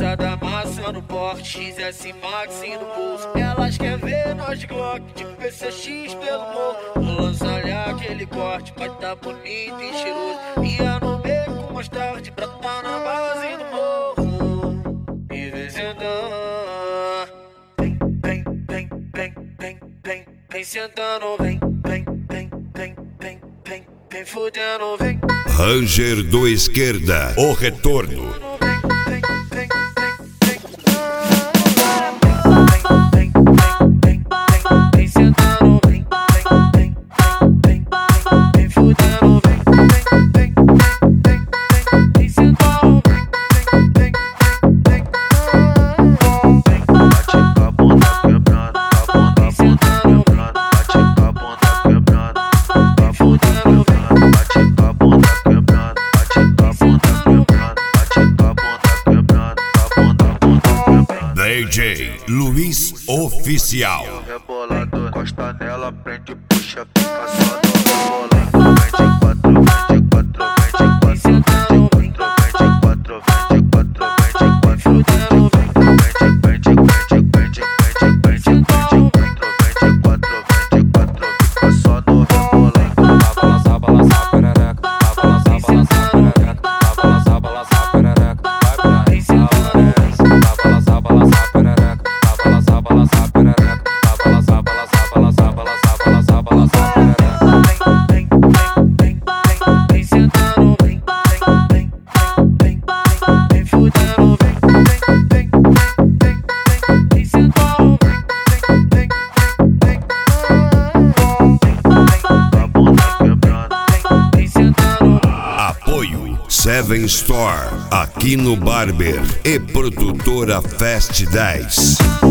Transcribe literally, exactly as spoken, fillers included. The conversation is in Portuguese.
Quadrada amassando porte, X S Max no bolso. Elas querem ver nós de Glock, de P C X pelo morro. Vou lançar aquele corte, vai tá bonito e cheiroso. Ia no beco com mais tarde pra tá na base do morro. Me vem sentando, vem, vem, vem, vem, vem, vem, vem sentando, vem, vem, vem, vem, vem, vem, vem fudendo, vem. Ranger do Esquerda, o retorno. D J Luiz Oficial. Rebolado, encosta nela, prende, puxa, fica só no rebolado. Vende quatro, vende quatro, vende quatro, vende quatro, vende quatro, vende quatro, vende quatro, vende, vende, vende, vende, vende, vende quatro, vende quatro, vende quatro, fica só no rebolado. Balança, balança, perereca, balança, balança, perereca, balança, balança, perereca, vai pra isso, balança, balança. Seven Store, aqui no Barber e produtora Fast dez.